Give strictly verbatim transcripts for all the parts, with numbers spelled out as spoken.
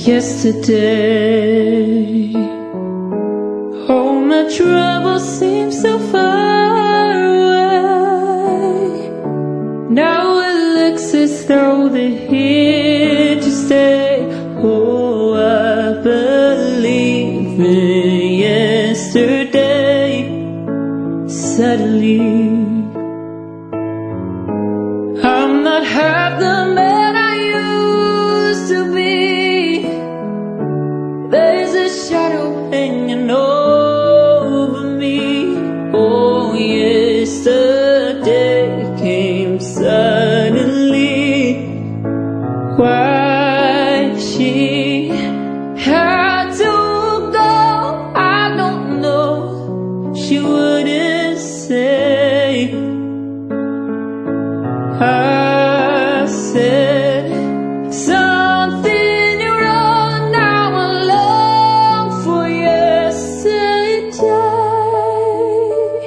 yesterday. All my troubles seem so far away. Now it looks as though they're here to stay. Oh, I believe in yesterday. Suddenly I'm not half the man I used to be. There's a shadow hanging over me. Oh, yesterday came suddenly. Why she had to go, I don't know. She wouldn't say. I said something wrong. Now I long for yesterday.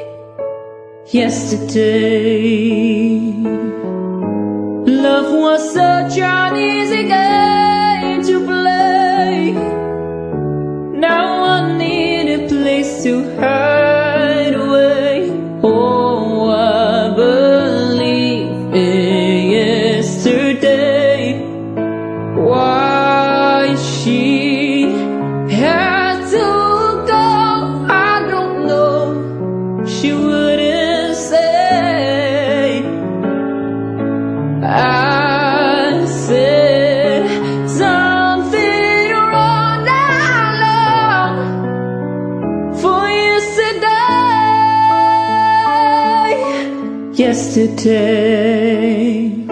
Yesterday, love was such an easy game to play. Now I need a place to hide away. Oh, I believe in yesterday. Why she had to go, I don't know. She wouldn't say. I said something wrong. Now long for yesterday. Yesterday.